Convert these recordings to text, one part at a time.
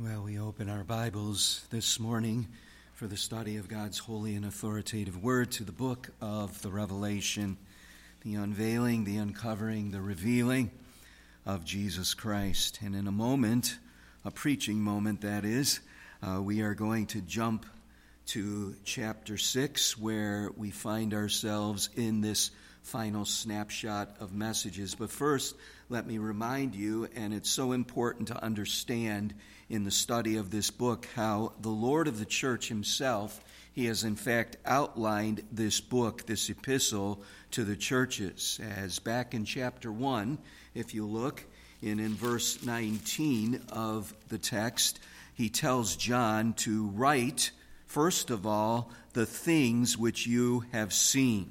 Well, we open our Bibles this morning for the study of God's holy and authoritative word to the book of the Revelation, the unveiling, the uncovering, the revealing of Jesus Christ. And in a moment, a preaching moment that is, we are going to jump to chapter 6, where we find ourselves in this final snapshot of messages. But first, let me remind you, and it's so important to understand in the study of this book, how the Lord of the church himself, he has in fact outlined this book, this epistle to the churches. As back in chapter 1, if you look in verse 19 of the text, he tells John to write, first of all, the things which you have seen.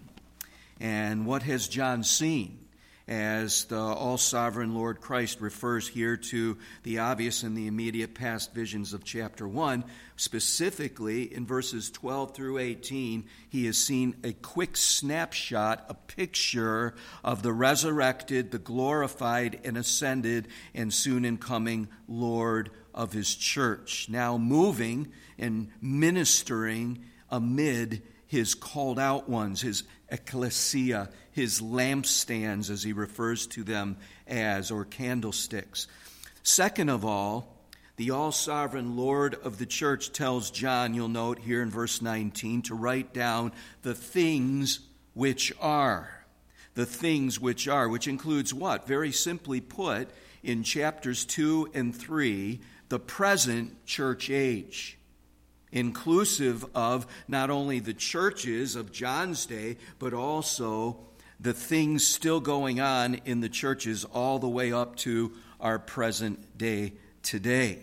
And what has John seen? As the all-sovereign Lord Christ refers here to the obvious and the immediate past visions of chapter 1, specifically in verses 12 through 18, he has seen a quick snapshot, a picture of the resurrected, the glorified and ascended and soon incoming Lord of his church, now moving and ministering amid his called out ones, his ecclesia, his lampstands, as he refers to them as, or candlesticks. Second of all, the all-sovereign Lord of the church tells John, you'll note here in verse 19, to write down the things which are. The things which are, which includes what? Very simply put, in chapters 2 and 3, the present church age, inclusive of not only the churches of John's day, but also the things still going on in the churches all the way up to our present day today,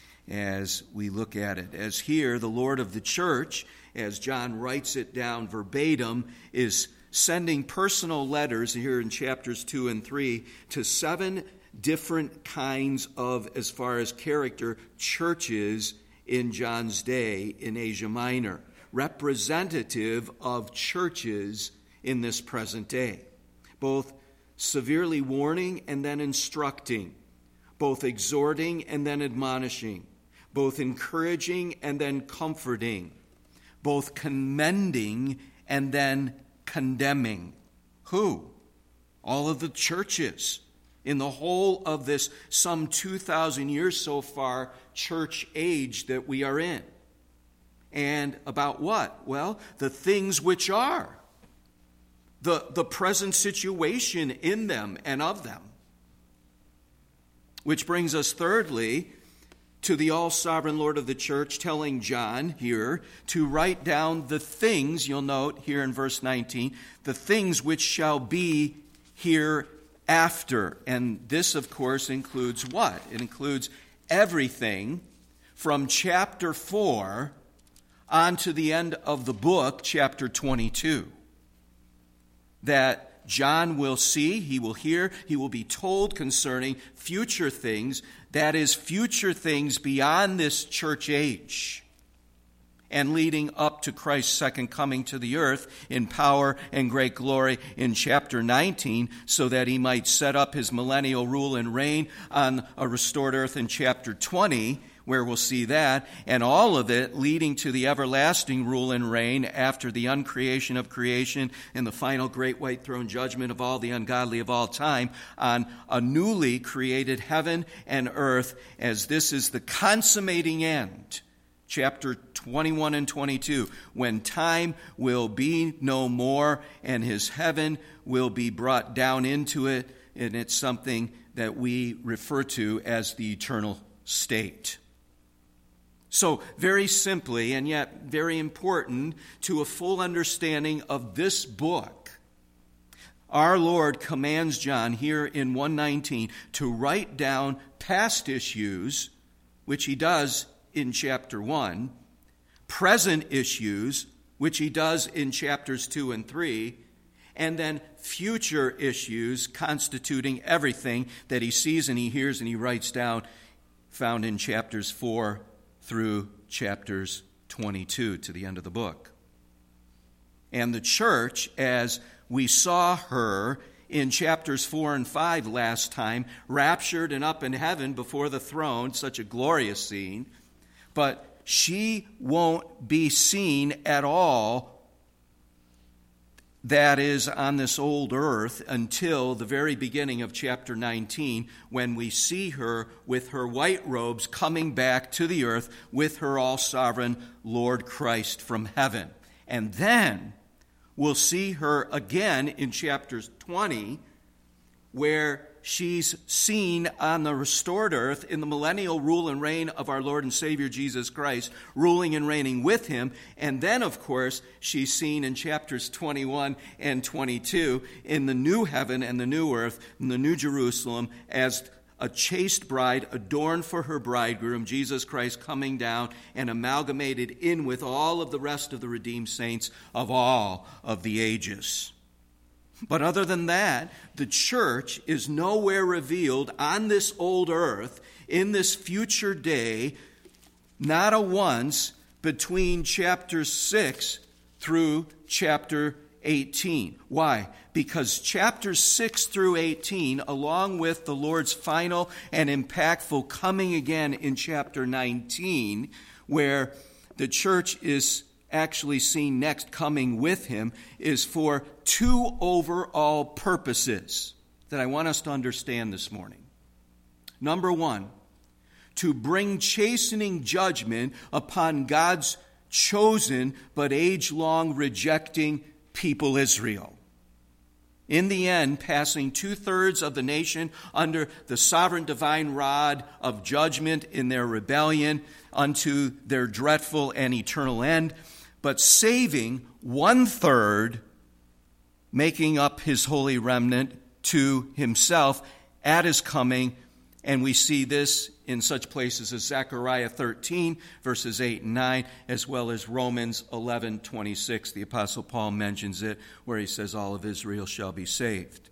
as we look at it. As here, the Lord of the church, as John writes it down verbatim, is sending personal letters here in chapters 2 and 3 to 7 different kinds of, as far as character, churches in John's day in Asia Minor, representative of churches in this present day, both severely warning and then instructing, both exhorting and then admonishing, both encouraging and then comforting, both commending and then condemning. Who? All of the churches in the whole of this some 2,000 years so far church age that we are in. And about what? Well, the things which are. The present situation in them and of them. Which brings us thirdly to the all-sovereign Lord of the church telling John here to write down the things, you'll note here in verse 19, the things which shall be hereafter. And this, of course, includes what? It includes everything from chapter 4 on to the end of the book, chapter 22. That John will see, he will hear, he will be told concerning future things, that is, future things beyond this church age, and leading up to Christ's second coming to the earth in power and great glory in chapter 19, so that he might set up his millennial rule and reign on a restored earth in chapter 20, where we'll see that, and all of it leading to the everlasting rule and reign after the uncreation of creation and the final great white throne judgment of all the ungodly of all time on a newly created heaven and earth, as this is the consummating end. Chapter 21 and 22, when time will be no more and his heaven will be brought down into it, and it's something that we refer to as the eternal state. So, very simply, and yet very important to a full understanding of this book, our Lord commands John here in 1:19 to write down past issues, which he does in chapter 1, present issues, which he does in chapters 2 and 3, and then future issues constituting everything that he sees and he hears and he writes down, found in chapters 4 through chapters 22 to the end of the book. And the church, as we saw her in chapters 4 and 5 last time, raptured and up in heaven before the throne, such a glorious scene. But she won't be seen at all, that is, on this old earth, until the very beginning of chapter 19, when we see her with her white robes coming back to the earth with her all-sovereign Lord Christ from heaven. And then we'll see her again in chapter 20, where she's seen on the restored earth in the millennial rule and reign of our Lord and Savior Jesus Christ, ruling and reigning with him. And then, of course, she's seen in chapters 21 and 22 in the new heaven and the new earth, in the new Jerusalem, as a chaste bride adorned for her bridegroom, Jesus Christ, coming down and amalgamated in with all of the rest of the redeemed saints of all of the ages. But other than that, the church is nowhere revealed on this old earth in this future day, not a once between chapter 6 through chapter 18. Why? Because chapters 6 through 18, along with the Lord's final and impactful coming again in chapter 19, where the church is actually seen next coming with him, is for two overall purposes that I want us to understand this morning. Number one, to bring chastening judgment upon God's chosen but age-long rejecting people Israel. In the end, passing 2/3 of the nation under the sovereign divine rod of judgment in their rebellion unto their dreadful and eternal end, but saving 1/3, making up his holy remnant to himself at his coming. And we see this in such places as Zechariah 13, verses 8 and 9, as well as Romans 11:26. The Apostle Paul mentions it, where he says, all of Israel shall be saved.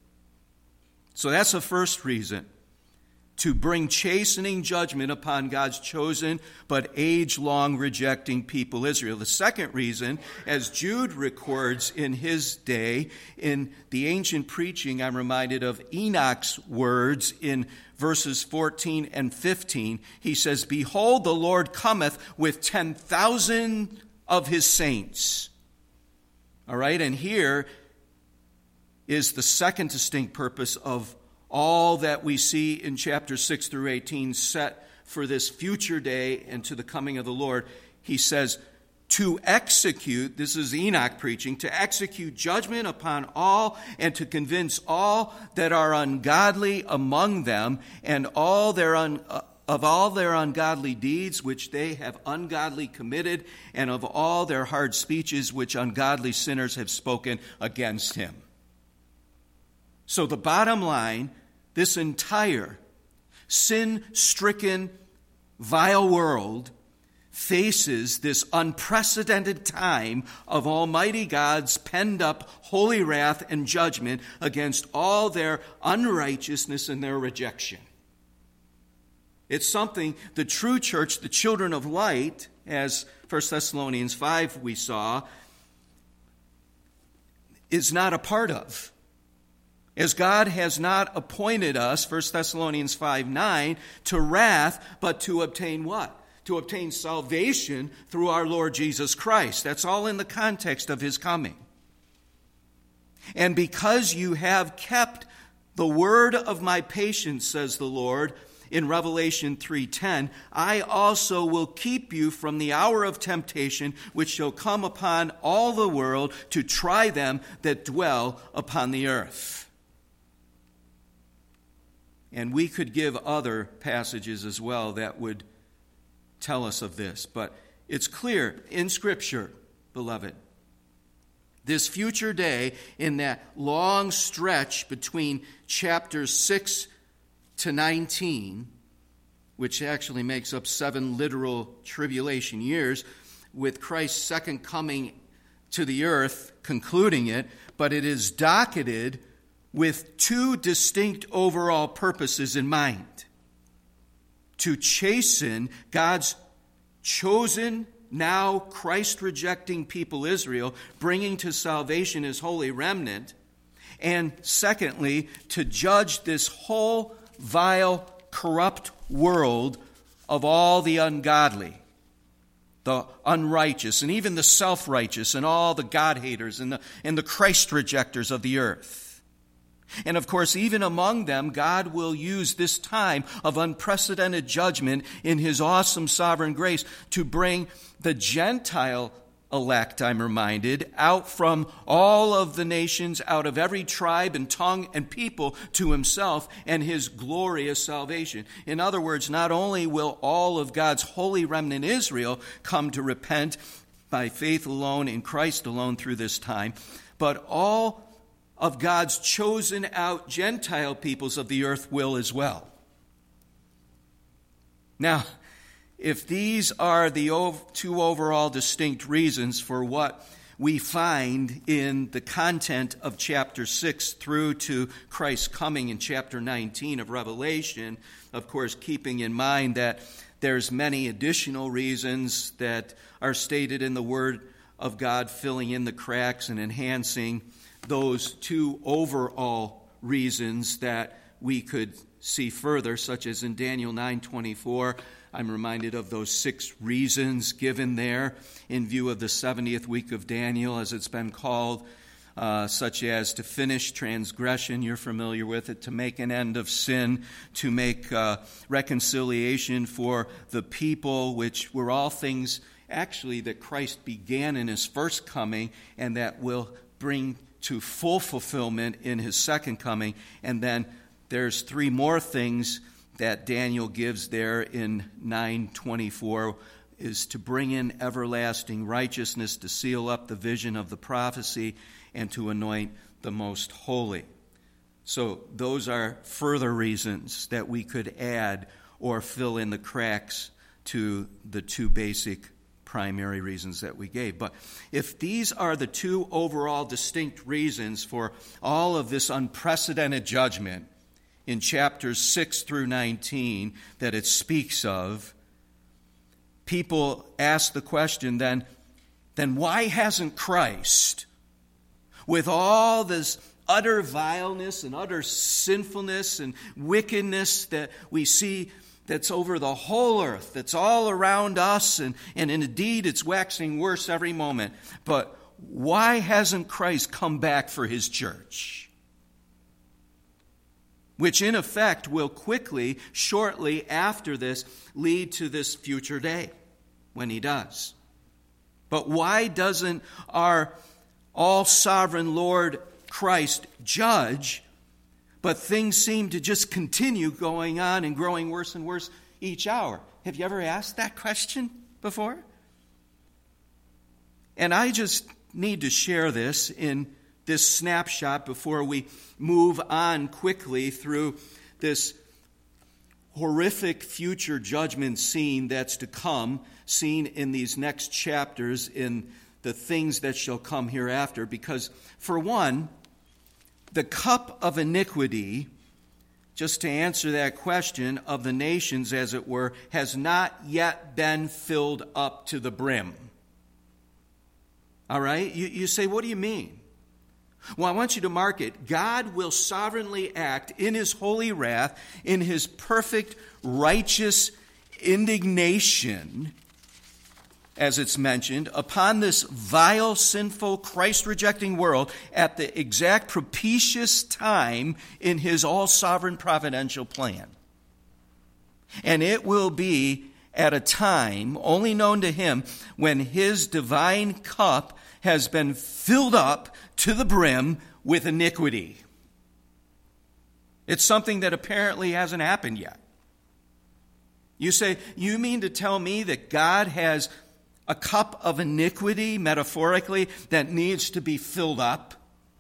So that's the first reason, to bring chastening judgment upon God's chosen but age-long rejecting people Israel. The second reason, as Jude records in his day, in the ancient preaching, I'm reminded of Enoch's words in verses 14 and 15. He says, behold, the Lord cometh with 10,000 of his saints. All right, and here is the second distinct purpose of all that we see in chapters 6 through 18 set for this future day and to the coming of the Lord. He says, to execute, this is Enoch preaching, to execute judgment upon all and to convince all that are ungodly among them and all their of all their ungodly deeds which they have ungodly committed, and of all their hard speeches which ungodly sinners have spoken against him. So the bottom line, this entire sin-stricken, vile world faces this unprecedented time of Almighty God's penned-up holy wrath and judgment against all their unrighteousness and their rejection. It's something the true church, the children of light, as 1 Thessalonians 5 we saw, is not a part of. As God has not appointed us, 1 Thessalonians 5:9, to wrath, but to obtain what? To obtain salvation through our Lord Jesus Christ. That's all in the context of his coming. And because you have kept the word of my patience, says the Lord, in Revelation 3:10, I also will keep you from the hour of temptation, which shall come upon all the world to try them that dwell upon the earth. And we could give other passages as well that would tell us of this. But it's clear in Scripture, beloved, this future day, in that long stretch between chapters 6 to 19, which actually makes up 7 literal tribulation years, with Christ's second coming to the earth, concluding it, but it is docketed with 2 distinct overall purposes in mind. To chasten God's chosen, now Christ-rejecting people Israel, bringing to salvation his holy remnant, and secondly, to judge this whole vile, corrupt world of all the ungodly, the unrighteous, and even the self-righteous, and all the God-haters and the Christ-rejectors of the earth. And of course, even among them, God will use this time of unprecedented judgment in his awesome sovereign grace to bring the Gentile elect, I'm reminded, out from all of the nations, out of every tribe and tongue and people to himself and his glorious salvation. In other words, not only will all of God's holy remnant Israel come to repent by faith alone in Christ alone through this time, but all of God's chosen out Gentile peoples of the earth will as well. Now, if these are the two overall distinct reasons for what we find in the content of chapter 6 through to Christ's coming in chapter 19 of Revelation, of course, keeping in mind that there's many additional reasons that are stated in the Word of God, filling in the cracks and enhancing those two overall reasons that we could see further, such as in Daniel 9:24. I'm reminded of those 6 reasons given there in view of the 70th week of Daniel, as it's been called, such as to finish transgression, you're familiar with it, to make an end of sin, to make reconciliation for the people, which were all things actually that Christ began in his first coming and that will bring to full fulfillment in his second coming. And then there's 3 more things that Daniel gives there in 9:24, is to bring in everlasting righteousness, to seal up the vision of the prophecy, and to anoint the most holy. So those are further reasons that we could add or fill in the cracks to the 2 basic primary reasons that we gave. But if these are the 2 overall distinct reasons for all of this unprecedented judgment in chapters 6 through 19 that it speaks of, people ask the question, then why hasn't Christ, with all this utter vileness and utter sinfulness and wickedness that we see that's over the whole earth, that's all around us, and indeed it's waxing worse every moment, but why hasn't Christ come back for his church? Which in effect will quickly, shortly after this, lead to this future day when he does. But why doesn't our all-sovereign Lord Christ judge, but things seem to just continue going on and growing worse and worse each hour? Have you ever asked that question before? And I just need to share this in this snapshot before we move on quickly through this horrific future judgment scene that's to come, seen in these next chapters in the things that shall come hereafter. Because, for one, the cup of iniquity, just to answer that question, of the nations, as it were, has not yet been filled up to the brim. All right? You say, what do you mean? Well, I want you to mark it. God will sovereignly act in his holy wrath, in his perfect righteous indignation, as it's mentioned, upon this vile, sinful, Christ-rejecting world at the exact propitious time in his all-sovereign providential plan. And it will be at a time only known to him when his divine cup has been filled up to the brim with iniquity. It's something that apparently hasn't happened yet. You say, you mean to tell me that God has a cup of iniquity, metaphorically, that needs to be filled up?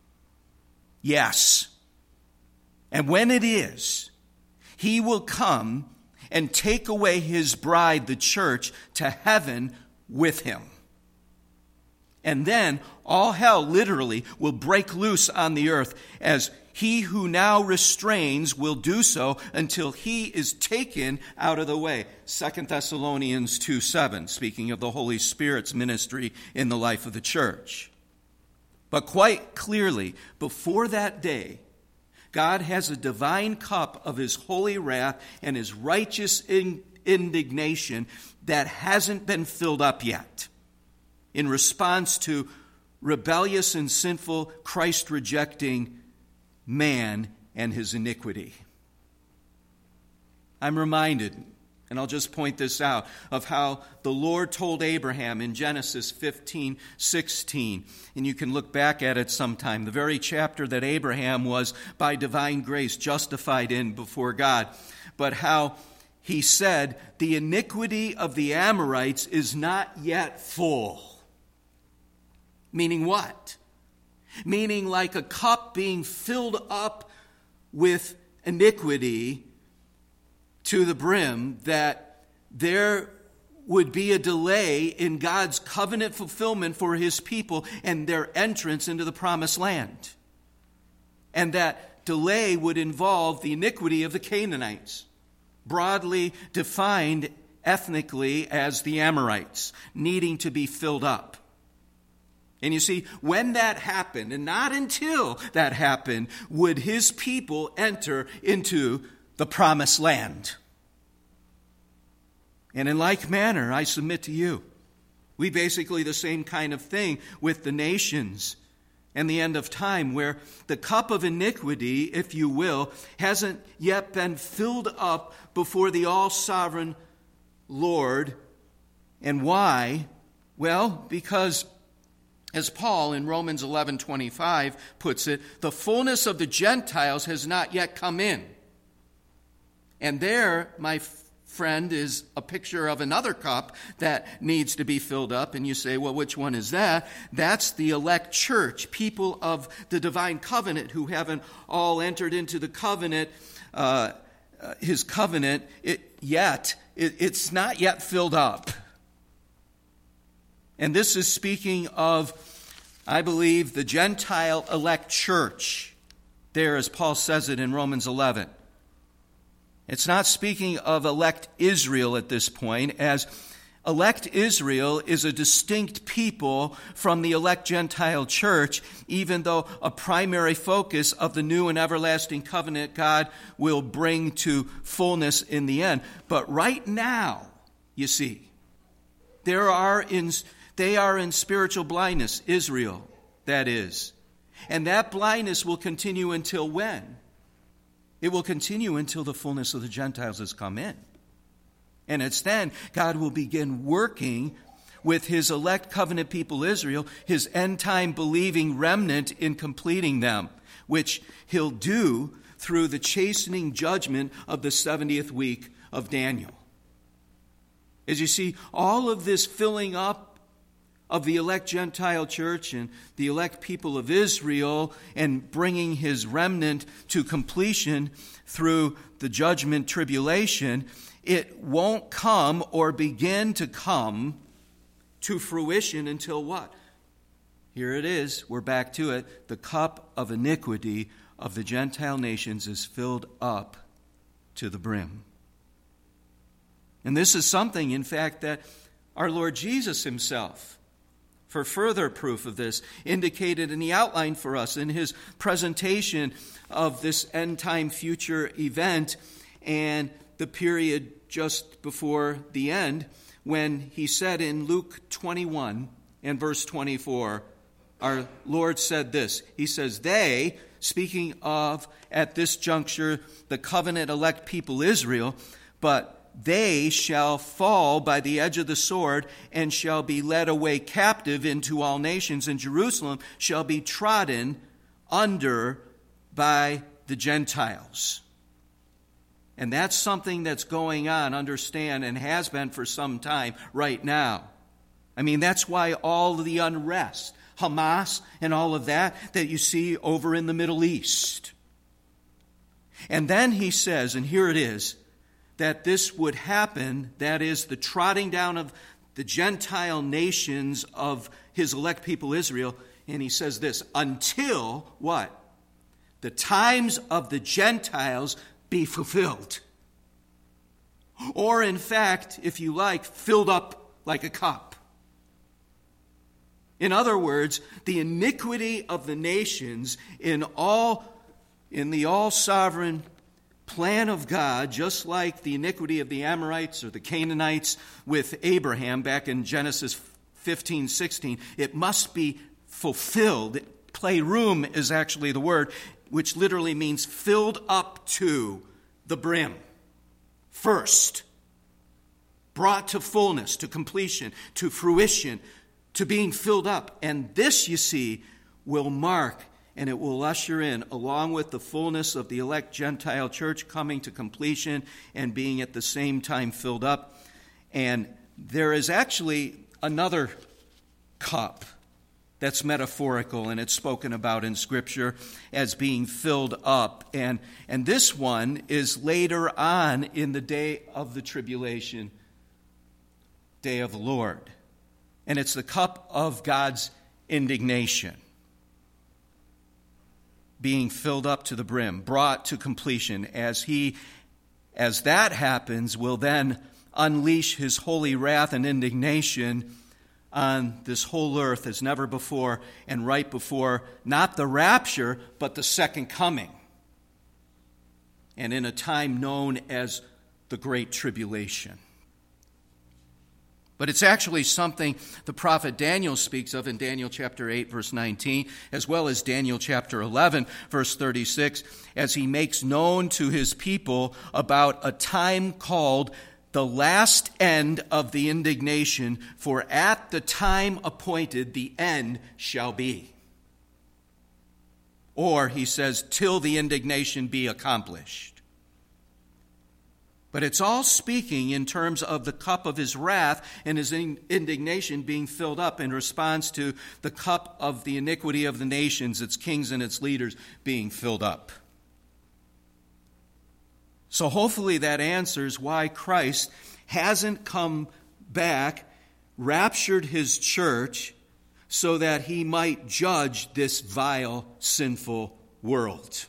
Yes. And when it is, he will come and take away his bride, the church, to heaven with him. And then all hell literally will break loose on the earth, as he who now restrains will do so until he is taken out of the way. 2 Thessalonians 2:7, speaking of the Holy Spirit's ministry in the life of the church. But quite clearly, before that day, God has a divine cup of his holy wrath and his righteous indignation that hasn't been filled up yet in response to rebellious and sinful, Christ-rejecting man and his iniquity. I'm reminded, and I'll just point this out, of how the Lord told Abraham in Genesis 15:16, and you can look back at it sometime, the very chapter that Abraham was by divine grace justified in before God, but how he said, the iniquity of the Amorites is not yet full. Meaning what? Meaning like a cup being filled up with iniquity to the brim, that there would be a delay in God's covenant fulfillment for his people and their entrance into the promised land. And that delay would involve the iniquity of the Canaanites, broadly defined ethnically as the Amorites, needing to be filled up. And you see, when that happened, and not until that happened, would his people enter into the promised land. And in like manner, I submit to you, we basically the same kind of thing with the nations and the end of time, where the cup of iniquity, if you will, hasn't yet been filled up before the all-sovereign Lord. And why? Well, because as Paul in Romans 11:25 puts it, the fullness of the Gentiles has not yet come in. And there, my friend, is a picture of another cup that needs to be filled up. And you say, well, which one is that? That's the elect church, people of the divine covenant who haven't all entered into the covenant, his covenant yet. It's not yet filled up. And this is speaking of, I believe, the Gentile elect church, there as Paul says it in Romans 11. It's not speaking of elect Israel at this point, as elect Israel is a distinct people from the elect Gentile church, even though a primary focus of the new and everlasting covenant God will bring to fullness in the end. But right now, you see, they are in spiritual blindness, Israel, that is. And that blindness will continue until when? It will continue until the fullness of the Gentiles has come in. And it's then God will begin working with his elect covenant people Israel, his end-time believing remnant, in completing them, which he'll do through the chastening judgment of the 70th week of Daniel. As you see, all of this filling up of the elect Gentile church and the elect people of Israel and bringing his remnant to completion through the judgment tribulation, it won't come or begin to come to fruition until what? Here it is. We're back to it. The cup of iniquity of the Gentile nations is filled up to the brim. And this is something, in fact, that our Lord Jesus himself, for further proof of this, indicated in the outline for us in his presentation of this end-time future event and the period just before the end, when he said in Luke 21 and verse 24, our Lord said this. He says, they, speaking of, at this juncture, the covenant elect people Israel, but they shall fall by the edge of the sword and shall be led away captive into all nations, and Jerusalem shall be trodden under by the Gentiles. And that's something that's going on, understand, and has been for some time right now. I mean, that's why all of the unrest, Hamas and all of that you see over in the Middle East. And then he says, and here it is, that this would happen, that is, the trotting down of the Gentile nations of his elect people Israel. And he says this, until what? The times of the Gentiles be fulfilled. Or in fact, if you like, filled up like a cup. In other words, the iniquity of the nations in the all-sovereign plan of God, just like the iniquity of the Amorites or the Canaanites with Abraham back in Genesis 15:16, it must be fulfilled. Pleirum is actually the word, which literally means filled up to the brim. First, brought to fullness, to completion, to fruition, to being filled up. And this, you see, will mark and it will usher in, along with the fullness of the elect Gentile church coming to completion and being at the same time filled up. And there is actually another cup that's metaphorical, and it's spoken about in Scripture as being filled up. And this one is later on in the day of the tribulation, day of the Lord. And it's the cup of God's indignation, being filled up to the brim, brought to completion, as that happens, will then unleash his holy wrath and indignation on this whole earth as never before, and right before not the rapture, but the second coming, and in a time known as the Great Tribulation. But it's actually something the prophet Daniel speaks of in Daniel chapter 8, verse 19, as well as Daniel chapter 11, verse 36, as he makes known to his people about a time called the last end of the indignation, for at the time appointed the end shall be. Or, he says, till the indignation be accomplished. But it's all speaking in terms of the cup of his wrath and his indignation being filled up in response to the cup of the iniquity of the nations, its kings and its leaders, being filled up. So hopefully that answers why Christ hasn't come back, raptured his church, so that he might judge this vile, sinful world.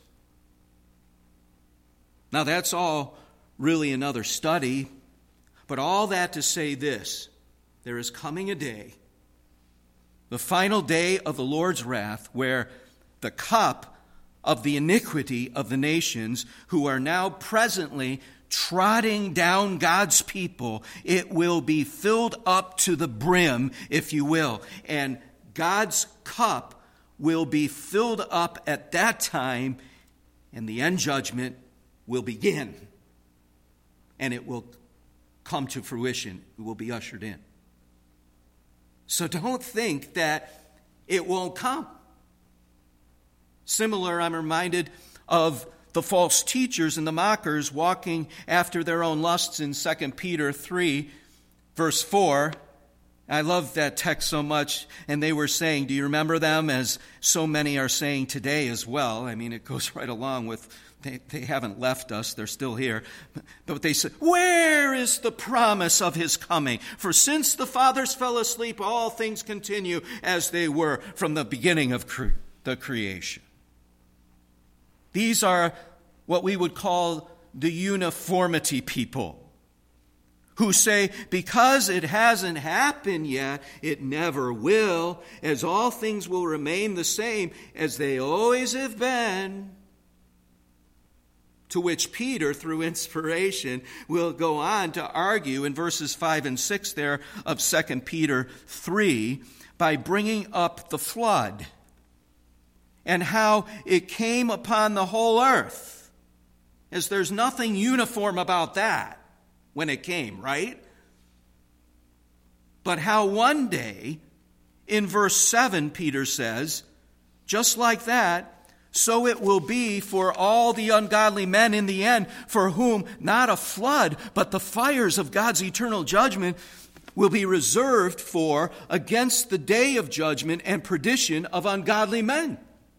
Now that's all really another study, but all that to say this: there is coming a day, the final day of the Lord's wrath, where the cup of the iniquity of the nations, who are now presently trotting down God's people, it will be filled up to the brim, if you will, and God's cup will be filled up at that time, and the end judgment will begin. And it will come to fruition. It will be ushered in. So don't think that it won't come. Similar, I'm reminded of the false teachers and the mockers walking after their own lusts in 2 Peter 3, verse 4. I love that text so much. And they were saying, do you remember them? As so many are saying today as well. I mean, it goes right along with, they haven't left us, they're still here. But they said, where is the promise of his coming? For since the fathers fell asleep, all things continue as they were from the beginning of the creation. These are what we would call the uniformity people, who say, because it hasn't happened yet, it never will, as all things will remain the same as they always have been. To which Peter, through inspiration, will go on to argue in verses 5 and 6 there of 2 Peter 3 by bringing up the flood and how it came upon the whole earth, as there's nothing uniform about that when it came, right? But how one day, in verse 7, Peter says, just like that, so it will be for all the ungodly men in the end, for whom not a flood, but the fires of God's eternal judgment will be reserved for against the day of judgment and perdition of ungodly men.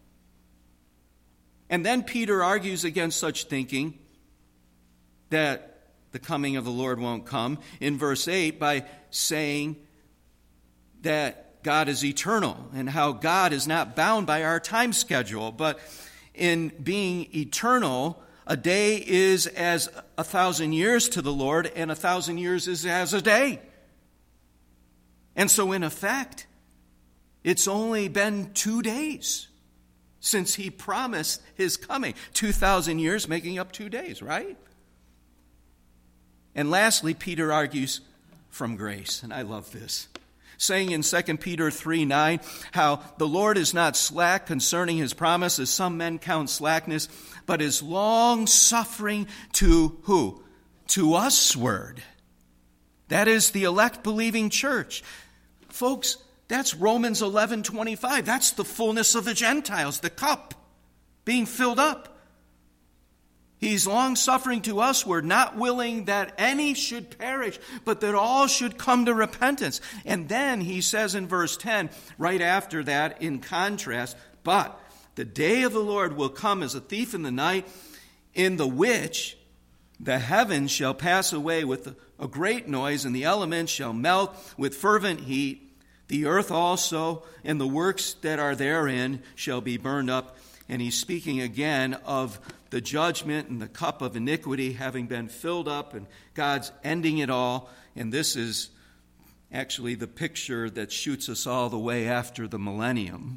And then Peter argues against such thinking that the coming of the Lord won't come in verse 8 by saying that God is eternal and how God is not bound by our time schedule. But in being eternal, a day is as 1,000 years to the Lord, and 1,000 years is as a day. And so in effect, It's only been 2 days since he promised his coming. 2,000 years making up 2 days, right? And lastly, Peter argues from grace, and I love this, saying in 2 Peter 3:9, how the Lord is not slack concerning his promise, as some men count slackness, but is long-suffering to who? To usward. That is the elect believing church. Folks, that's Romans 11:25. That's the fullness of the Gentiles, the cup being filled up. He's long-suffering to usward, not willing that any should perish, but that all should come to repentance. And then he says in verse 10, right after that, in contrast, but the day of the Lord will come as a thief in the night, in the which the heavens shall pass away with a great noise, and the elements shall melt with fervent heat. The earth also and the works that are therein shall be burned up. And he's speaking again of the judgment and the cup of iniquity having been filled up, and God's ending it all. And this is actually the picture that shoots us all the way after the millennium.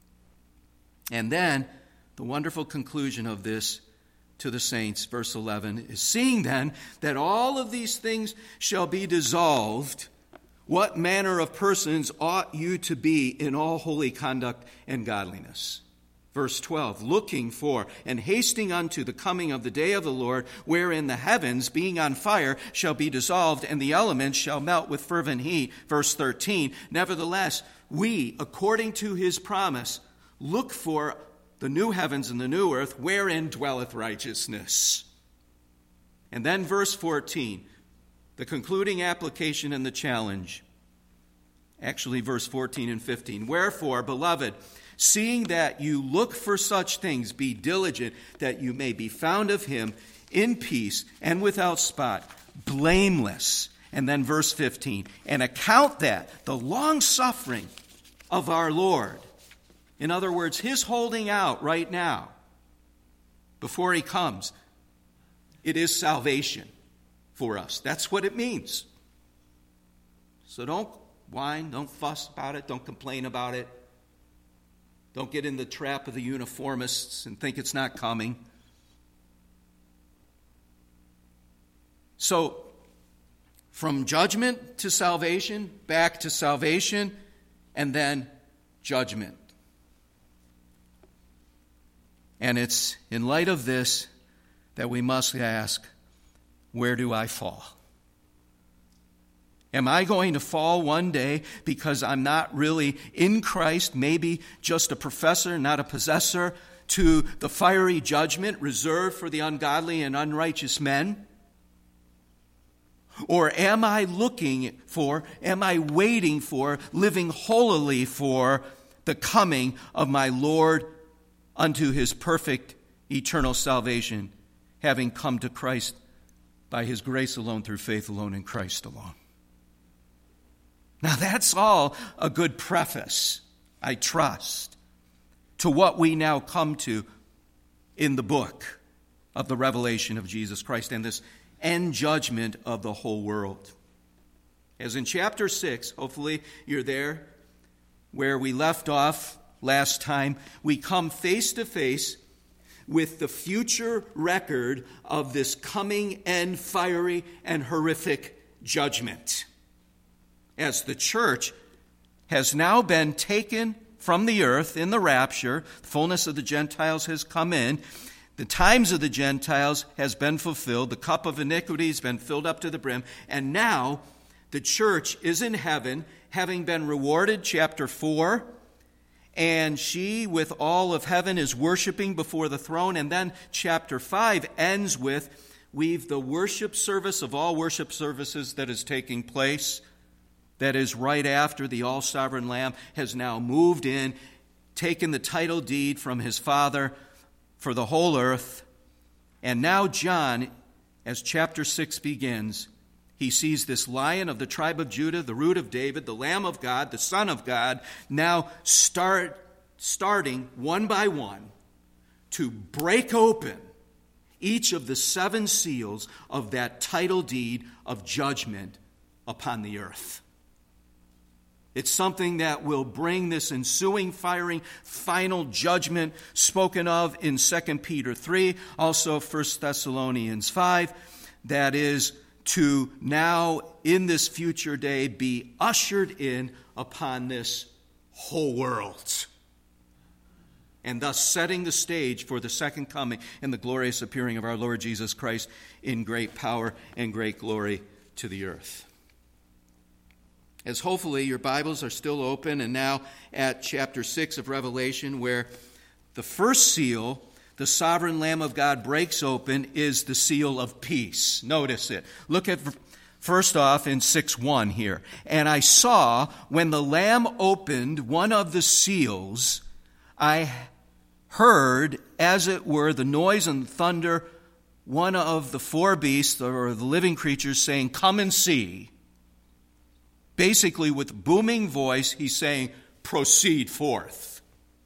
And then the wonderful conclusion of this to the saints, verse 11, is seeing then that all of these things shall be dissolved, what manner of persons ought you to be in all holy conduct and godliness? Verse 12, looking for and hasting unto the coming of the day of the Lord, wherein the heavens, being on fire, shall be dissolved, and the elements shall melt with fervent heat. Verse 13, nevertheless, we, according to his promise, look for the new heavens and the new earth, wherein dwelleth righteousness. And then verse 14, the concluding application and the challenge. Actually, verse 14 and 15. Wherefore, beloved, seeing that you look for such things, be diligent that you may be found of him in peace and without spot, blameless. And then verse 15, and account that the long suffering of our Lord, in other words, his holding out right now before he comes, it is salvation for us. That's what it means. So don't whine, don't fuss about it, don't complain about it. Don't get in the trap of the uniformists and think it's not coming. So, from judgment to salvation, back to salvation, and then judgment. And it's in light of this that we must ask, where do I fall? Am I going to fall one day because I'm not really in Christ, maybe just a professor, not a possessor, to the fiery judgment reserved for the ungodly and unrighteous men? Or am I waiting for, living holily for the coming of my Lord unto his perfect eternal salvation, having come to Christ by his grace alone, through faith alone, in Christ alone? Now that's all a good preface, I trust, to what we now come to in the book of the revelation of Jesus Christ and this end judgment of the whole world. As in chapter 6, hopefully you're there, where we left off last time, we come face to face with the future record of this coming end fiery and horrific judgment. As the church has now been taken from the earth in the rapture, the fullness of the Gentiles has come in, the times of the Gentiles has been fulfilled, the cup of iniquity has been filled up to the brim, and now the church is in heaven, having been rewarded, chapter 4, and she with all of heaven is worshiping before the throne, and then chapter 5 ends with, we've the worship service of all worship services that is taking place. That is right after the all-sovereign Lamb has now moved in, taken the title deed from his Father for the whole earth. And now John, as chapter 6 begins, he sees this Lion of the tribe of Judah, the Root of David, the Lamb of God, the Son of God, now starting one by one to break open each of the 7 seals of that title deed of judgment upon the earth. It's something that will bring this ensuing firing final judgment spoken of in 2 Peter 3, also 1 Thessalonians 5, that is to now in this future day be ushered in upon this whole world, and thus setting the stage for the second coming and the glorious appearing of our Lord Jesus Christ in great power and great glory to the earth. As hopefully your Bibles are still open, and now at chapter 6 of Revelation, where the first seal, the sovereign Lamb of God breaks open, is the seal of peace. Notice it. Look at first off in 6:1 here. And I saw when the Lamb opened one of the seals, I heard, as it were, the noise and thunder, one of the four beasts, or the living creatures, saying, "Come and see." Basically, with booming voice, he's saying, "Proceed forth."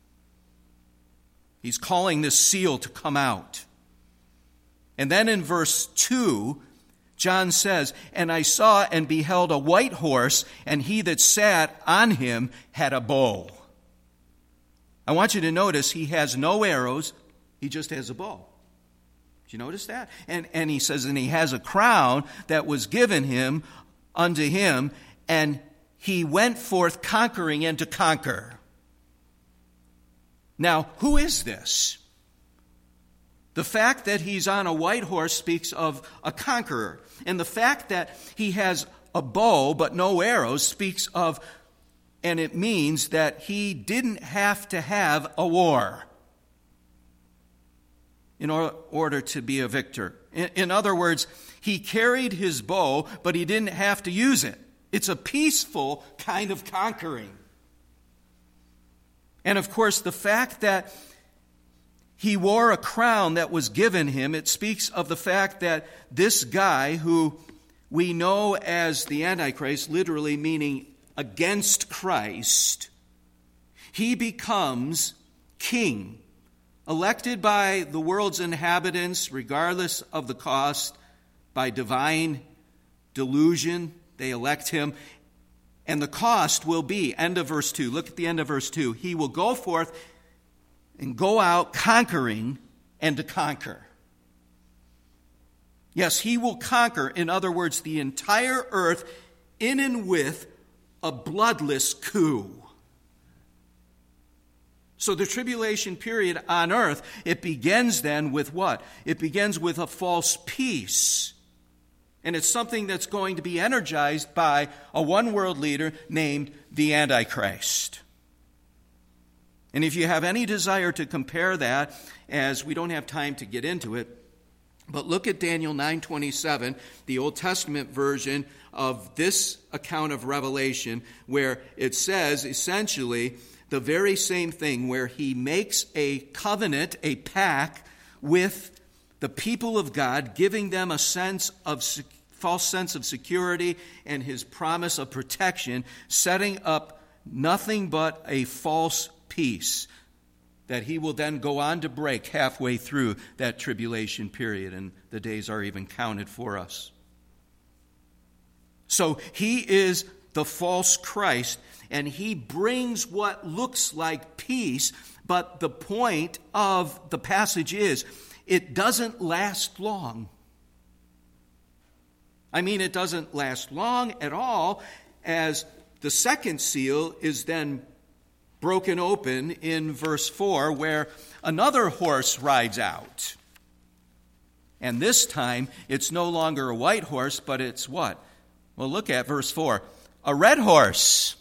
He's calling this seal to come out. And then in verse 2, John says, "And I saw and beheld a white horse, and he that sat on him had a bow." I want you to notice he has no arrows, he just has a bow. Did you notice that? And he says, and he has a crown that was given him unto him, and he went forth conquering and to conquer. Now, who is this? The fact that he's on a white horse speaks of a conqueror. And the fact that he has a bow but no arrows speaks of, and it means that he didn't have to have a war in order to be a victor. In other words, he carried his bow, but he didn't have to use it. It's a peaceful kind of conquering. And of course, the fact that he wore a crown that was given him, it speaks of the fact that this guy, who we know as the Antichrist, literally meaning against Christ, he becomes king, elected by the world's inhabitants, regardless of the cost, by divine delusion. They elect him. And the cost will be, end of verse 2. Look at the end of verse 2. He will go forth and go out conquering and to conquer. Yes, he will conquer, in other words, the entire earth in and with a bloodless coup. So the tribulation period on earth, it begins then with what? It begins with a false peace. And it's something that's going to be energized by a one-world leader named the Antichrist. And if you have any desire to compare that, as we don't have time to get into it, but look at Daniel 9:27, the Old Testament version of this account of Revelation, where it says essentially the very same thing, where he makes a covenant, a pact with the people of God, giving them a false sense of security and his promise of protection, setting up nothing but a false peace that he will then go on to break halfway through that tribulation period, and the days are even counted for us. So he is the false Christ, and he brings what looks like peace, but the point of the passage is it doesn't last long. I mean, it doesn't last long at all, as the second seal is then broken open in verse 4, where another horse rides out. And this time, it's no longer a white horse, but it's what? Well, look at verse 4. A red horse.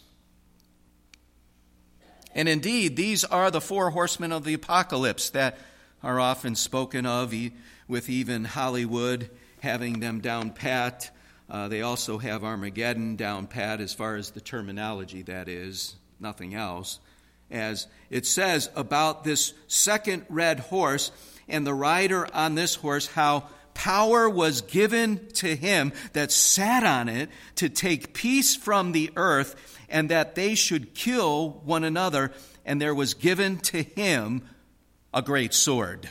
And indeed, these are the four horsemen of the apocalypse that are often spoken of, with even Hollywood having them down pat. They also have Armageddon down pat as far as the terminology, that is, nothing else. As it says about this second red horse and the rider on this horse, how power was given to him that sat on it to take peace from the earth, and that they should kill one another, and there was given to him a great sword.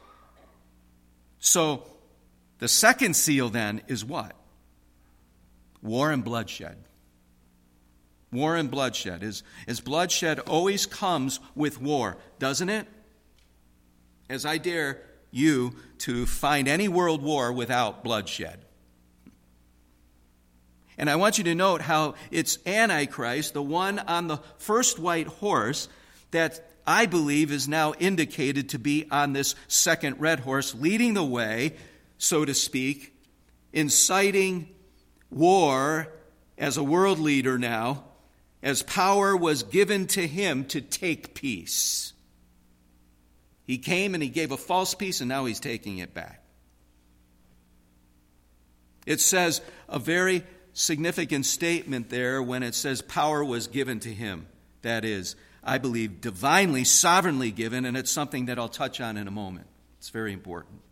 So the second seal then is what? War and bloodshed. War and bloodshed. As bloodshed always comes with war, doesn't it? As I dare you to find any world war without bloodshed. And I want you to note how it's Antichrist, the one on the first white horse, that I believe is now indicated to be on this second red horse, leading the way, so to speak, inciting war as a world leader now, as power was given to him to take peace. He came and he gave a false peace, and now he's taking it back. It says a very significant statement there when it says power was given to him. That is, I believe, divinely, sovereignly given, and it's something that I'll touch on in a moment. It's very important.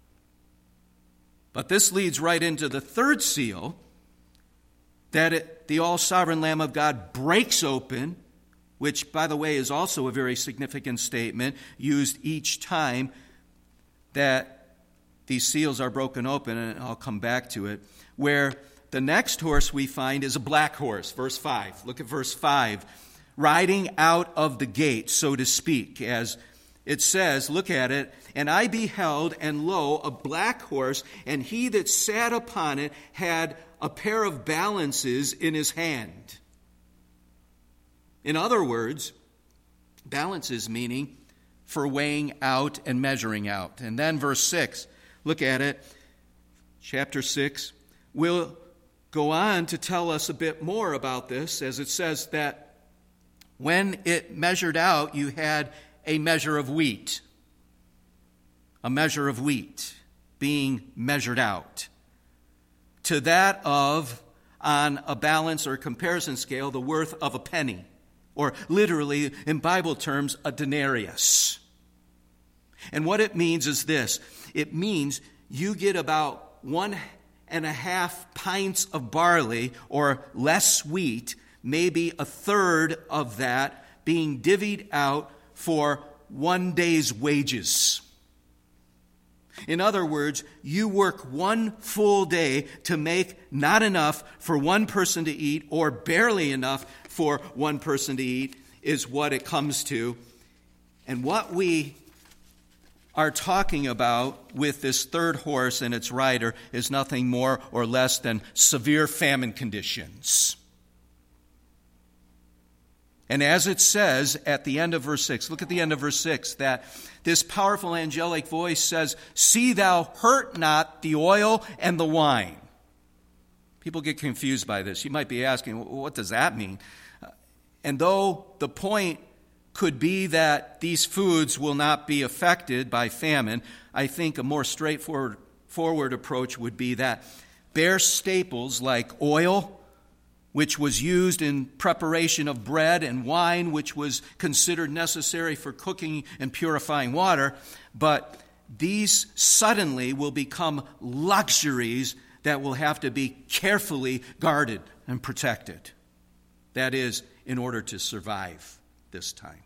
But this leads right into the third seal, that the all-sovereign Lamb of God breaks open, which, by the way, is also a very significant statement used each time that these seals are broken open, and I'll come back to it, where the next horse we find is a black horse, verse 5. Look at verse 5. Riding out of the gate, so to speak, as it says, look at it, and I beheld, and lo, a black horse, and he that sat upon it had a pair of balances in his hand. In other words, balances meaning for weighing out and measuring out. And then verse 6, look at it, chapter 6, will go on to tell us a bit more about this, as it says that when it measured out, you had a measure of wheat. A measure of wheat being measured out. To that of, on a balance or comparison scale, the worth of a penny. Or literally, in Bible terms, a denarius. And what it means is this. It means you get about 1.5 pints of barley, or less wheat, maybe a third of that being divvied out for 1 day's wages. In other words, you work 1 full day to make not enough for one person to eat, or barely enough for one person to eat, is what it comes to. And what we are talking about with this third horse and its rider is nothing more or less than severe famine conditions. And as it says at the end of verse 6, look at the end of verse 6, that this powerful angelic voice says, "See thou hurt not the oil and the wine." People get confused by this. You might be asking, what does that mean? And though the point could be that these foods will not be affected by famine, I think a more straightforward approach would be that bare staples like oil, which was used in preparation of bread, and wine, which was considered necessary for cooking and purifying water, but these suddenly will become luxuries that will have to be carefully guarded and protected. That is, in order to survive this time.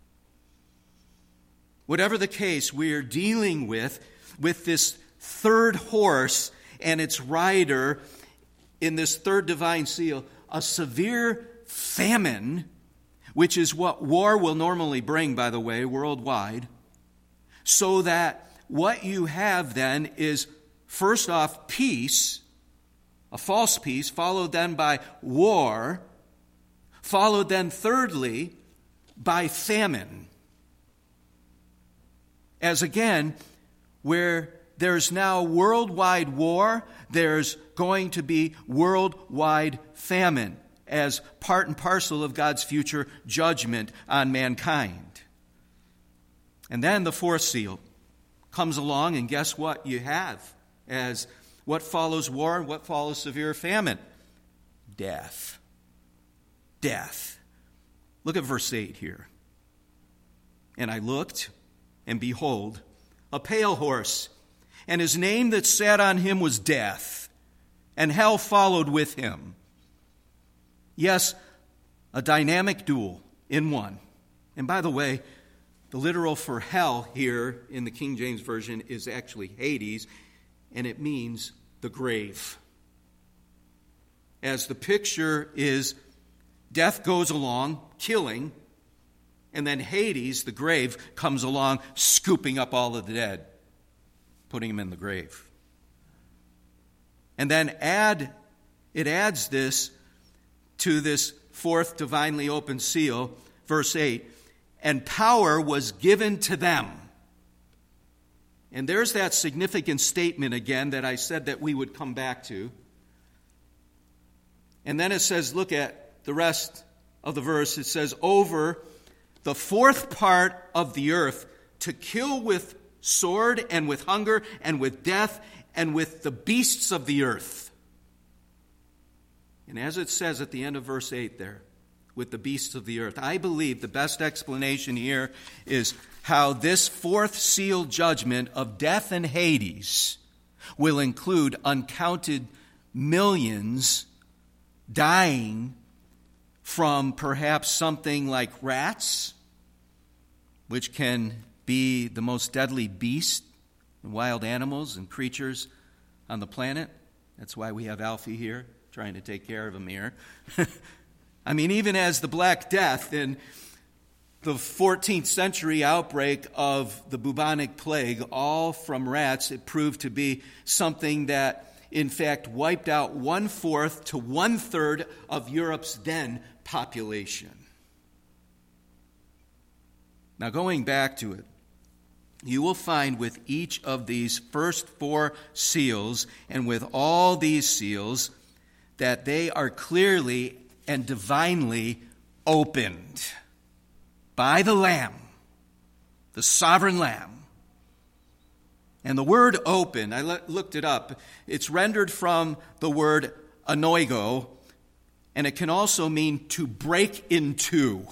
Whatever the case, we are dealing with this third horse and its rider in this third divine seal, a severe famine, which is what war will normally bring, by the way, worldwide, so that what you have then is, first off, peace, a false peace, followed then by war, followed then, thirdly, by famine. As again, where there's now worldwide war, there's going to be worldwide famine as part and parcel of God's future judgment on mankind. And then the fourth seal comes along, and guess what you have as what follows war and what follows severe famine? Death. Death. Look at verse 8 here. And I looked, and behold, a pale horse, and his name that sat on him was Death, and hell followed with him. Yes, a dynamic duel in one. And by the way, the literal for hell here in the King James Version is actually Hades, and it means the grave. As the picture is Death goes along, killing, and then Hades, the grave, comes along, scooping up all of the dead, putting them in the grave. And then it adds this to this fourth divinely opened seal, verse 8, and power was given to them. And there's that significant statement again that I said that we would come back to. And then it says, look at the rest of the verse. It says, over the fourth part of the earth to kill with sword and with hunger and with death and with the beasts of the earth. And as it says at the end of verse 8 there, with the beasts of the earth, I believe the best explanation here is how this fourth seal judgment of death and Hades will include uncounted millions dying from perhaps something like rats, which can be the most deadly beast and wild animals and creatures on the planet. That's why we have Alfie here, trying to take care of him here. I mean, even as the Black Death in the 14th century outbreak of the bubonic plague, all from rats, it proved to be something that, in fact, wiped out 1/4 to 1/3 of Europe's then population. Now, going back to it, you will find with each of these first 4 seals and with all these seals that they are clearly and divinely opened by the Lamb, the sovereign Lamb. And the word open, I looked it up, it's rendered from the word anoigo, and it can also mean to break in two.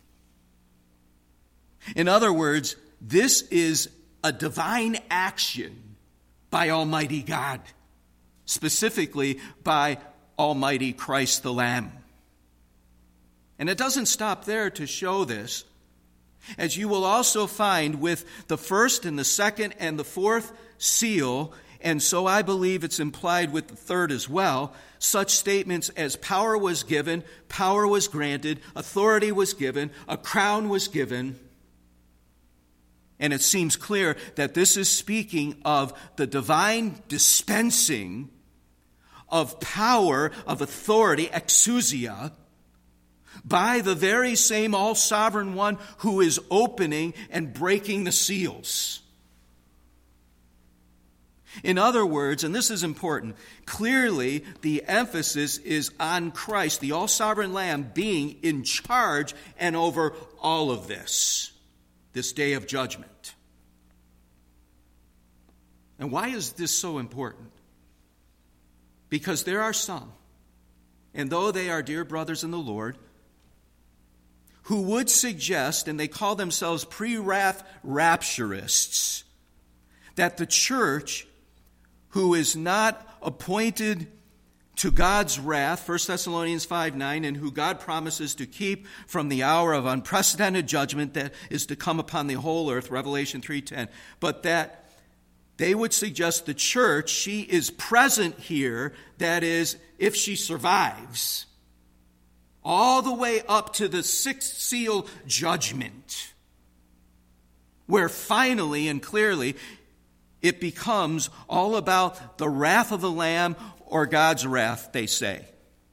In other words, this is a divine action by Almighty God, specifically by Almighty Christ the Lamb. And it doesn't stop there to show this, as you will also find with the first and the second and the fourth seal, and so I believe it's implied with the third as well, such statements as power was given, power was granted, authority was given, a crown was given. And it seems clear that this is speaking of the divine dispensing of power, of authority, exousia, by the very same all-sovereign one who is opening and breaking the seals. In other words, and this is important, clearly the emphasis is on Christ, the all-sovereign Lamb, being in charge and over all of this day of judgment. And why is this so important? Because there are some, and though they are dear brothers in the Lord, who would suggest, and they call themselves pre-wrath rapturists, that the church, who is not appointed to God's wrath, 1 Thessalonians 5:9, and who God promises to keep from the hour of unprecedented judgment that is to come upon the whole earth, Revelation 3:10, but that they would suggest the church, she is present here, that is, if she survives, all the way up to the 6th seal judgment, where finally and clearly it becomes all about the wrath of the Lamb or God's wrath, they say.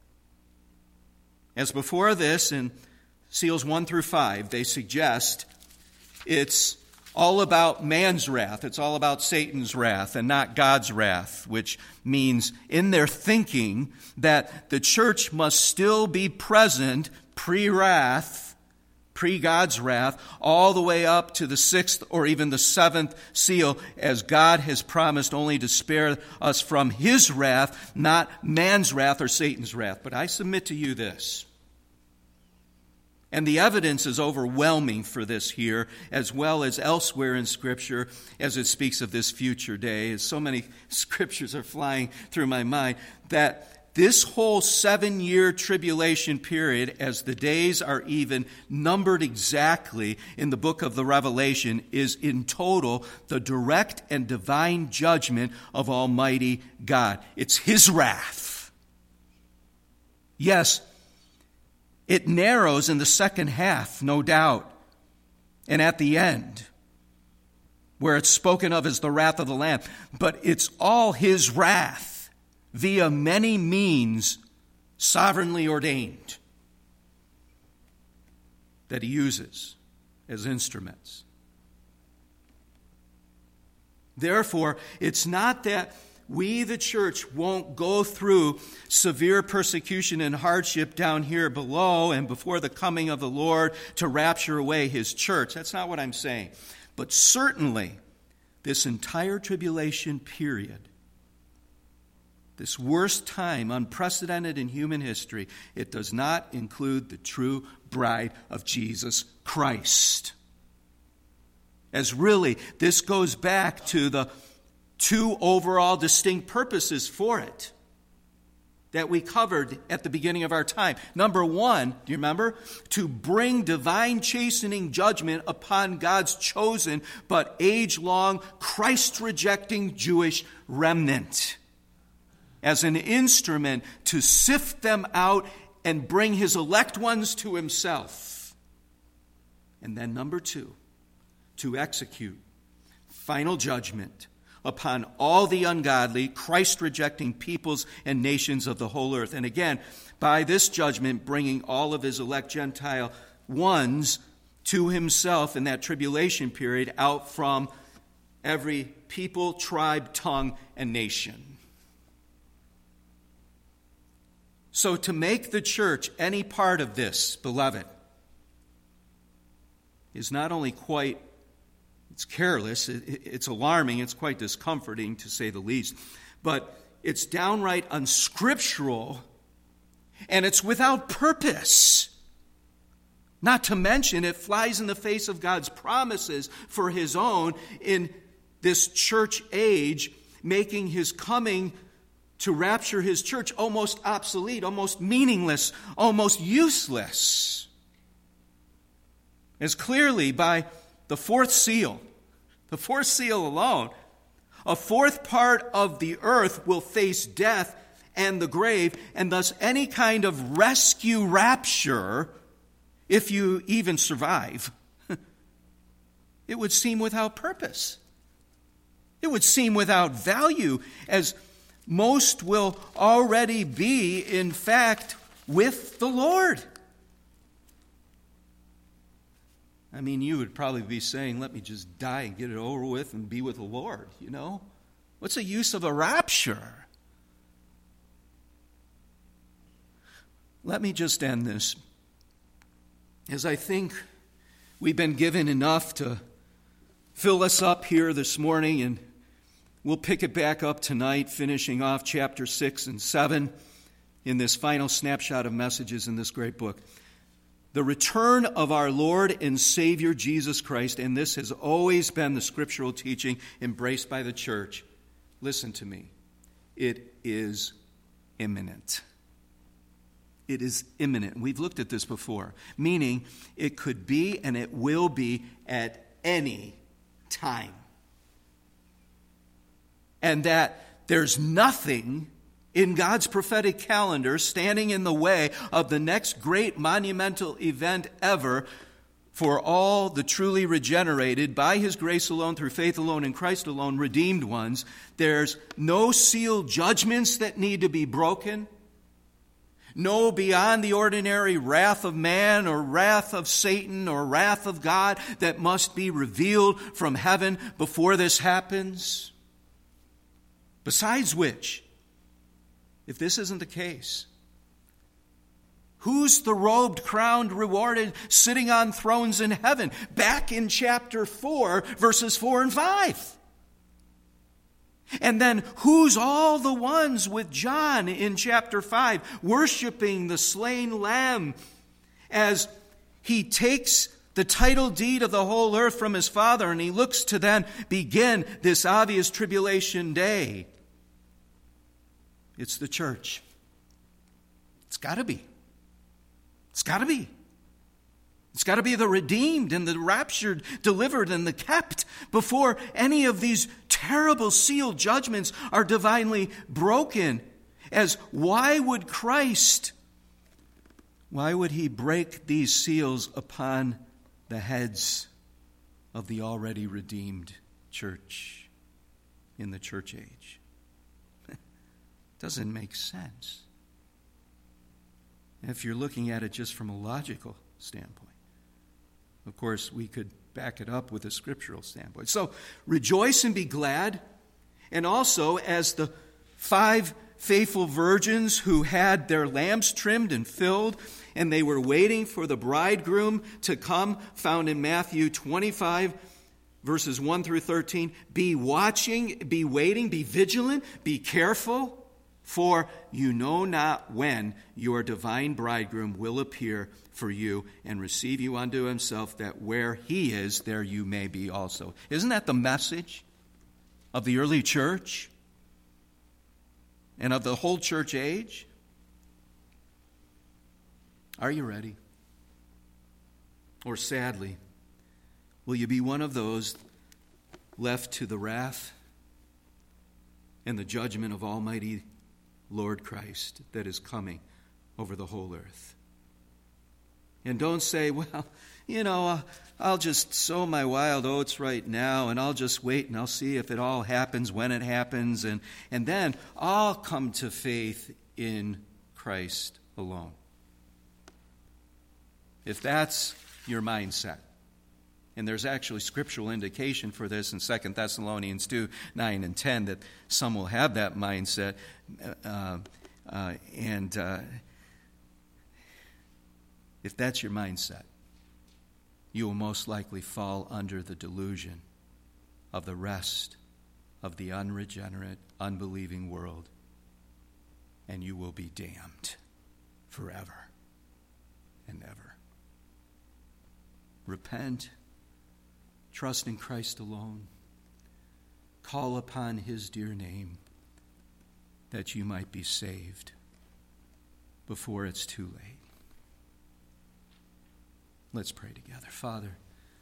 As before this, in seals 1 through 5, they suggest it's all about man's wrath. It's all about Satan's wrath and not God's wrath, which means in their thinking that the church must still be present pre-wrath, pre-God's wrath, all the way up to the 6th or even the 7th seal, as God has promised only to spare us from his wrath, not man's wrath or Satan's wrath. But I submit to you this, and the evidence is overwhelming for this here, as well as elsewhere in Scripture, as it speaks of this future day, as so many scriptures are flying through my mind, that this whole 7-year tribulation period, as the days are even numbered exactly in the book of the Revelation, is in total the direct and divine judgment of Almighty God. It's his wrath. Yes, It narrows in the second half, no doubt. And at the end, where it's spoken of as the wrath of the Lamb. But it's all his wrath via many means sovereignly ordained that he uses as instruments. Therefore, it's not that we, the church, won't go through severe persecution and hardship down here below and before the coming of the Lord to rapture away his church. That's not what I'm saying. But certainly, this entire tribulation period, this worst time, unprecedented in human history, it does not include the true bride of Jesus Christ. As really, this goes back to the two overall distinct purposes for it that we covered at the beginning of our time. Number one, do you remember? To bring divine chastening judgment upon God's chosen but age-long, Christ-rejecting Jewish remnant as an instrument to sift them out and bring his elect ones to himself. And then number two, to execute final judgment upon all the ungodly, Christ-rejecting peoples and nations of the whole earth. And again, by this judgment, bringing all of his elect Gentile ones to himself in that tribulation period out from every people, tribe, tongue, and nation. So to make the church any part of this, beloved, is not only it's careless, it's alarming, it's quite discomforting to say the least, but it's downright unscriptural, and it's without purpose. Not to mention, it flies in the face of God's promises for his own in this church age, making his coming to rapture his church almost obsolete, almost meaningless, almost useless. As clearly by the fourth seal alone, a fourth part of the earth will face death and the grave, and thus any kind of rescue rapture, if you even survive, it would seem without purpose. It would seem without value, as most will already be, in fact, with the Lord. I mean, you would probably be saying, let me just die and get it over with and be with the Lord, you know? What's the use of a rapture? Let me just end this, as I think we've been given enough to fill us up here this morning, and we'll pick it back up tonight, finishing off chapter 6 and 7 in this final snapshot of messages in this great book. The return of our Lord and Savior Jesus Christ, and this has always been the scriptural teaching embraced by the church. Listen to me. It is imminent. It is imminent. We've looked at this before, meaning it could be and it will be at any time. And that there's nothing in God's prophetic calendar standing in the way of the next great monumental event ever for all the truly regenerated, by his grace alone, through faith alone, in Christ alone, redeemed ones. There's no sealed judgments that need to be broken. No beyond the ordinary wrath of man or wrath of Satan or wrath of God that must be revealed from heaven before this happens. Besides which, if this isn't the case, who's the robed, crowned, rewarded, sitting on thrones in heaven? Back in chapter 4, verses 4 and 5. And then who's all the ones with John in chapter 5, worshiping the slain Lamb as he takes the title deed of the whole earth from his Father, and he looks to then begin this obvious tribulation day? It's the church. It's got to be. It's got to be. It's got to be the redeemed and the raptured, delivered and the kept before any of these terrible sealed judgments are divinely broken. As why would Christ Why would he break these seals upon the heads of the already redeemed church in the church age? Doesn't make sense. If you're looking at it just from a logical standpoint. Of course, we could back it up with a scriptural standpoint. So, rejoice and be glad. And also, as the 5 faithful virgins who had their lamps trimmed and filled, and they were waiting for the bridegroom to come, found in Matthew 25, verses 1 through 13, be watching, be waiting, be vigilant, be careful, for you know not when your divine bridegroom will appear for you and receive you unto himself, that where he is, there you may be also. Isn't that the message of the early church and of the whole church age? Are you ready? Or sadly, will you be one of those left to the wrath and the judgment of Almighty Lord Christ that is coming over the whole earth? And don't say, well, I'll just sow my wild oats right now, and I'll just wait and I'll see if it all happens when it happens, and then I'll come to faith in Christ alone. If that's your mindset, and there's actually scriptural indication for this in 2 Thessalonians 2, 9 and 10, that some will have that mindset, if that's your mindset, you will most likely fall under the delusion of the rest of the unregenerate, unbelieving world, and you will be damned forever and ever. Repent, trust in Christ alone, call upon his dear name, that you might be saved before it's too late. Let's pray together. Father,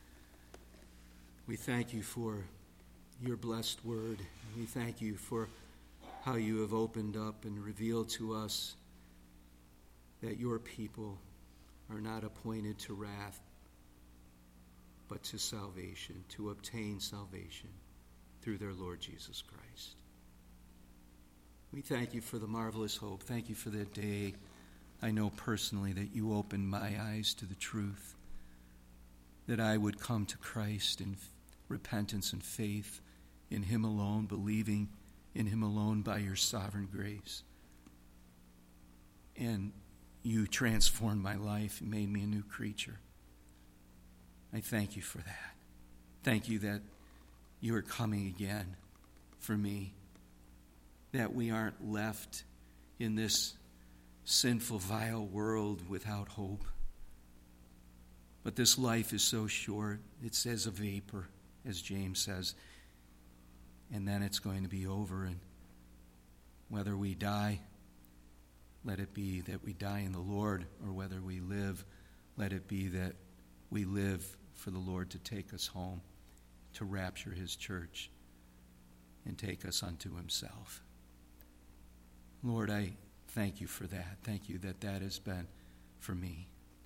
we thank you for your blessed word. We thank you for how you have opened up and revealed to us that your people are not appointed to wrath, but to salvation, to obtain salvation through their Lord Jesus Christ. We thank you for the marvelous hope. Thank you for that day. I know personally that you opened my eyes to the truth, that I would come to Christ in repentance and faith in him alone, believing in him alone by your sovereign grace. And you transformed my life and made me a new creature. I thank you for that. Thank you that you are coming again for me, that we aren't left in this sinful, vile world without hope. But this life is so short, it's as a vapor, as James says, and then it's going to be over. And whether we die, let it be that we die in the Lord, or whether we live, let it be that we live for the Lord to take us home, to rapture his church, and take us unto himself. Lord, I thank you for that. Thank you that that has been for me.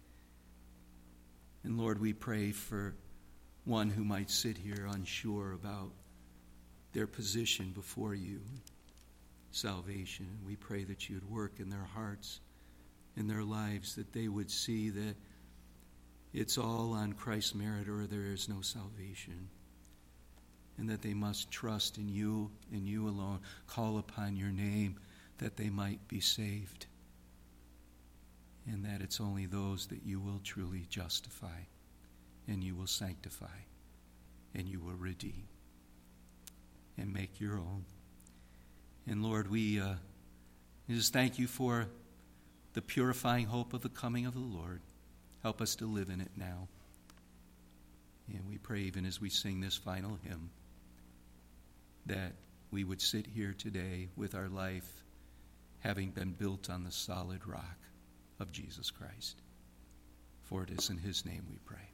And Lord, we pray for one who might sit here unsure about their position before you, salvation. We pray that you would work in their hearts, in their lives, that they would see that it's all on Christ's merit or there is no salvation, and that they must trust in you and you alone, call upon your name that they might be saved, and that it's only those that you will truly justify, and you will sanctify, and you will redeem, and make your own. And Lord, we just thank you for the purifying hope of the coming of the Lord. Help us to live in it now. And we pray, even as we sing this final hymn, that we would sit here today with our life having been built on the solid rock of Jesus Christ. For it is in his name we pray.